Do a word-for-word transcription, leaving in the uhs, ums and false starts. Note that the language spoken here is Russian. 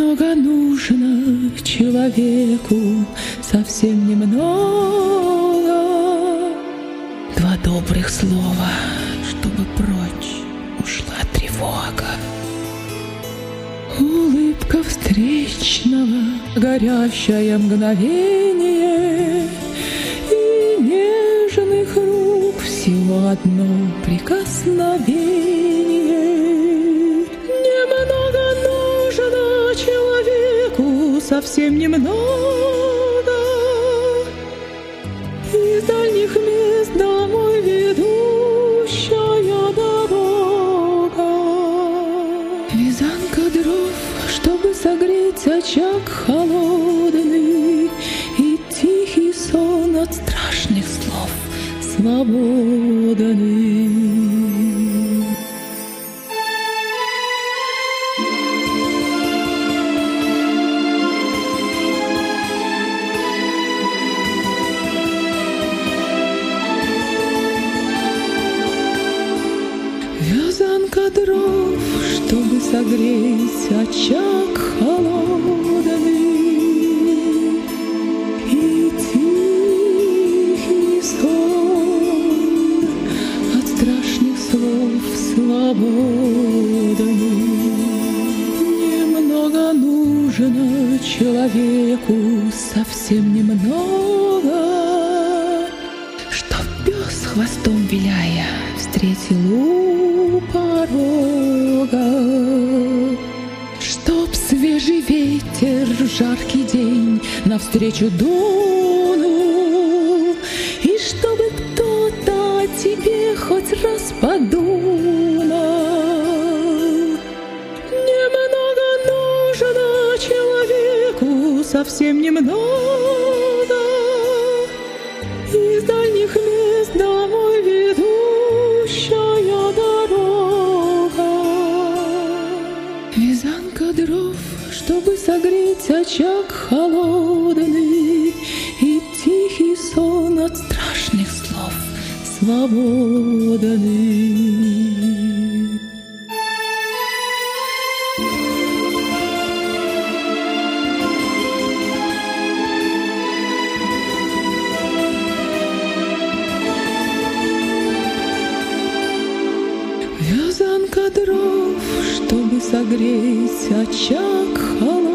Немного нужно человеку, совсем немного. Два добрых слова, чтобы прочь ушла тревога. Улыбка встречного, горящее мгновение, и нежных рук всего одно прикосновение. Немного нужно человеку, совсем немного. Из дальних мест домой ведущая дорога. Вязанка дров, чтобы согреть очаг холодный, и тихий сон от страшных слов свободный. Вязанка дров, чтобы согреть очаг холодный, и тихий сон от страшных слов свободный. Немного нужно человеку, совсем немного, чтоб пес хвостом виляя встретил у порога, чтоб свежий ветер в жаркий день навстречу дунул, и чтобы кто-то о тебе хоть раз подумал. Немного нужно человеку, совсем немного. Из дальних мест домой ведущая дорога. Вязанка дров, чтобы согреть очаг холодный, и тихий сон от страшных слов свободный. Вязанка дров, чтобы согреть очаг холодный,